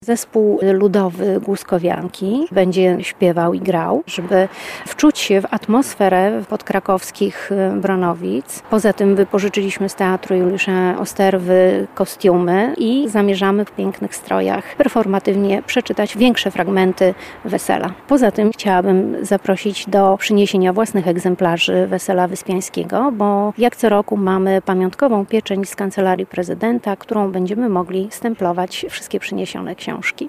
Zespół ludowy Głuskowianki będzie śpiewał i grał, żeby wczuć się w atmosferę podkrakowskich Bronowic. Poza tym wypożyczyliśmy z Teatru Juliusza Osterwy kostiumy i zamierzamy w pięknych strojach performatywnie przeczytać większe fragmenty wesela. Poza tym chciałabym zaprosić do przyniesienia własnych egzemplarzy Wesela Wyspiańskiego, bo jak co roku mamy pamiątkową pieczęć z Kancelarii Prezydenta, którą będziemy mogli stemplować wszystkie przyniesione książki.